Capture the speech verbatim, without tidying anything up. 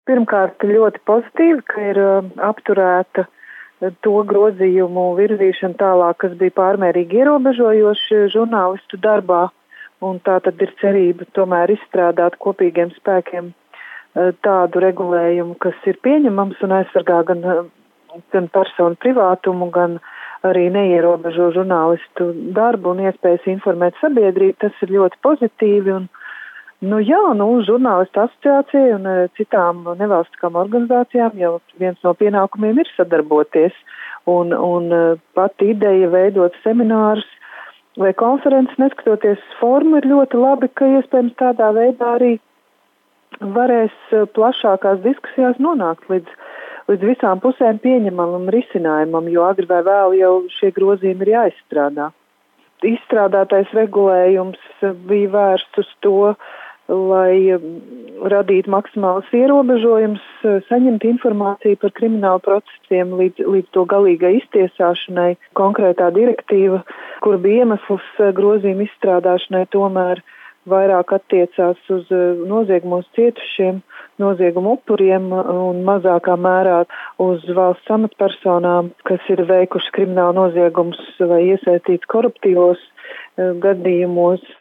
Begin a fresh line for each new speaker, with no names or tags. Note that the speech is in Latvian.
Pirmkārt, ļoti pozitīvi, ka ir apturēta to grozījumu virzīšana tālāk, kas bija pārmērīgi ierobežojoši žurnālistu darbā, un tā tad ir cerība tomēr izstrādāt kopīgiem spēkiem tādu regulējumu, kas ir pieņemams un aizsargā gan, gan personu privātumu, gan arī neierobežo žurnālistu darbu un iespējas informēt sabiedrību. Tas ir ļoti pozitīvi un, nu jā, nu, žurnālistu asociācija un citām nevalstiskām organizācijām jau viens no pienākumiem ir sadarboties un, un pati ideja veidot seminārus vai konferences, neskatoties formu, ir ļoti labi, ka iespējams tādā veidā arī varēs plašākās diskusijās nonākt līdz, līdz visām pusēm pieņemamam risinājumam, jo agri vai vēl jau šie grozījumi ir jāizstrādā. Izstrādātais regulējums bija vērsts uz to, lai radītu maksimālas ierobežojumus, saņemt informāciju par kriminālu procesiem līdz, līdz to galīgai iztiesāšanai. Konkrētā direktīva, kur bija iemesls grozījuma izstrādāšanai, tomēr vairāk attiecās uz noziegumos cietušiem, noziegumu upuriem un mazākā mērā uz valsts amatpersonām, kas ir veikuši kriminālu noziegumus vai iesaistīts koruptīvos gadījumos.